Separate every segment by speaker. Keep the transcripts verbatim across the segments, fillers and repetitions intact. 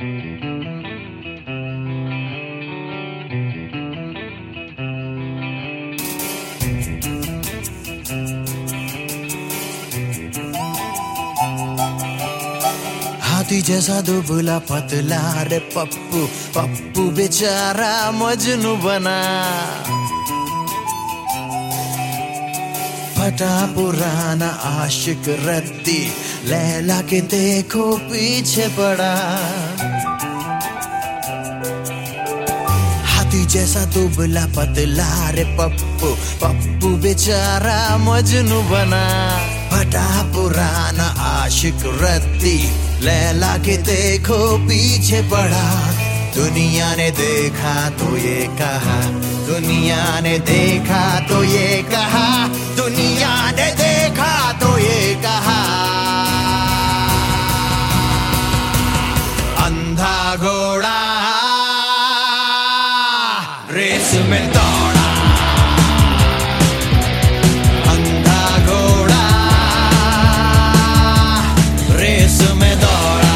Speaker 1: हाथी जैसा दुबला पतला रे पप्पू पप्पू बेचारा मजनू बना। फटा पुराना आशिक रद्दी लैला के देखो पीछे पड़ा। हाथी जैसा दुबला पतला रे पप्पू पप्पू बेचारा मजनू बना। फटा पुराना आशिक रद्दी लैला के देखो पीछे पड़ा। दुनिया ने देखा तो ये कहा, दुनिया ने देखा तो ये कहा, दुनिया ने देखा तो ये कहा, अंधा घोड़ा रेस में दौड़ा। अंधा घोड़ा रेस में दौड़ा।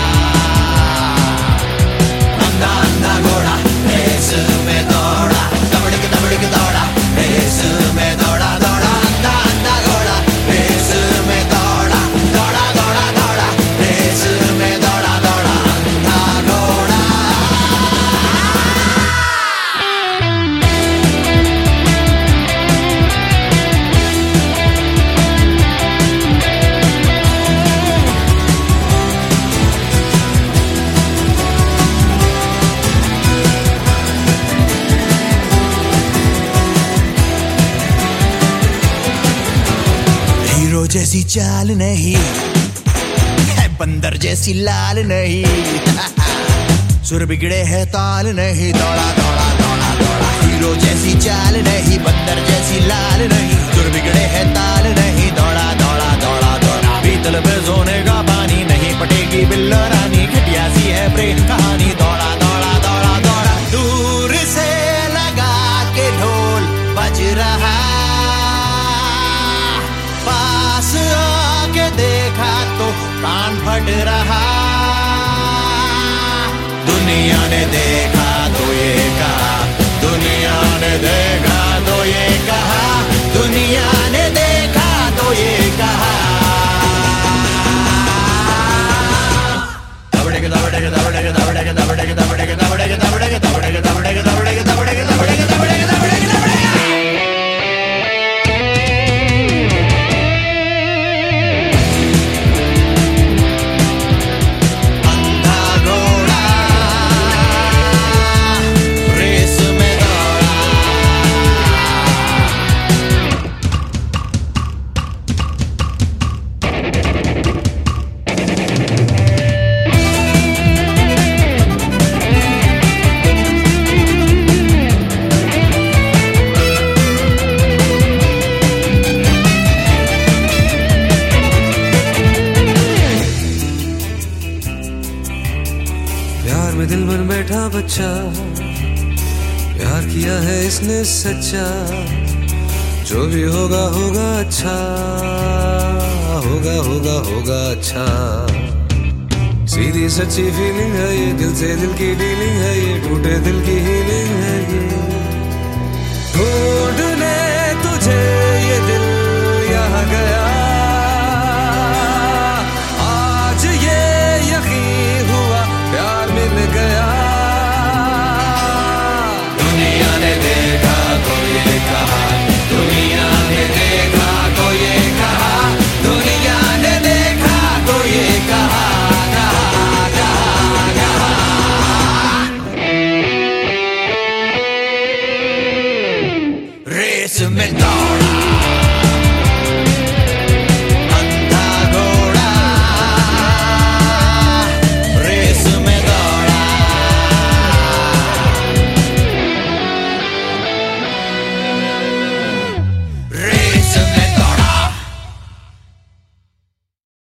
Speaker 1: अंधा अंधा घोड़ा रेस में दौड़ा। दबड़ के दबड़ के दौड़ा रेस में दौड़ा। दौड़ा अंधा अंधा घोड़ा रेस में दौड़ा। दौड़ा दौड़ा दौड़ा रेस में दौड़ा। दौड़ा अंधा घोड़ा। हीरो जैसी चाल नहीं है, बंदर जैसी लाल नहीं। सुर बिगड़े है ताल नहीं। दौड़ा दौड़ा दौड़ा दौड़ा। हीरो जैसी चाल नहीं, बंदर जैसी लाल नहीं। सुर बिगड़े है ताल नहीं। दौड़ा दौड़ा दौड़ा दौड़ा। पीतल पे सोने का पानी नहीं पटेगी बिल्लो रानी। खटिया सी है प्रेम कहानी। दौड़ा दौड़ा दौड़ा दौड़ा। दूर से लगा के ढोल बज रहा, पास आके देखा तो कान फट रहा। दुनिया ने देखा तो ये कहा, दुनिया ने देखा तो ये कहा, दुनिया ने देखा तो ये कहा। दबड़े के दबड़े के दबड़े के दबड़े के दबड़े के दबड़े के दबड़े के दबड़े के दबड़े के दबड़े के दबड़े के दबड़े के दबड़े के दबड़े के दबड़े के दबड़े।
Speaker 2: प्यार में दिल बन बैठा बच्चा, प्यार किया है इसने सच्चा। जो भी होगा होगा अच्छा, होगा होगा होगा अच्छा। सीधी सच्ची फीलिंग है ये, दिल से दिल की डीलिंग है ये, टूटे दिल की हीलिंग है ये। ढूंढने तुझे ये दिल यहाँ गया, आज ये यकीन हुआ प्यार मिल गया। दुनिया ने देखा तो ये कहा, दुनिया ने देखा तो ये कहा, दुनिया ने देखा तो ये कहा, कहा कहा कहा।
Speaker 1: रेस में दौड़